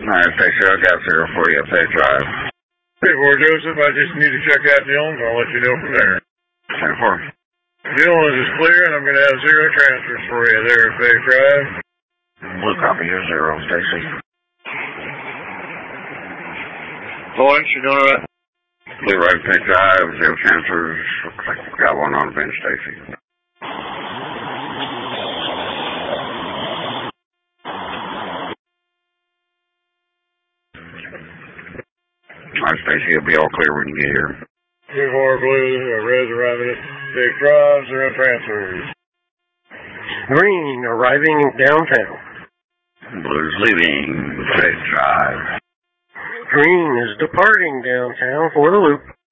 Alright, Stacy, I got 040 update drive. Hey, for Joseph, I just need to check out Dillon. I'll let you know from there. 10-4. Dillon is clear, and I'm going to have 0 transfers for you there at Bay Drive. Blue copy, you're 0, Stacy. Lawrence, you doing all right? Blue right update drive, 0 transfers. Looks like we've got one on the bench, Stacy. Alright, Stacy, it'll be all clear when you get here. 2-4 Blue, Red's arriving at Big Drive, 0 transfers. Green arriving downtown. Blue's leaving Big Drive. Green is departing downtown for the loop.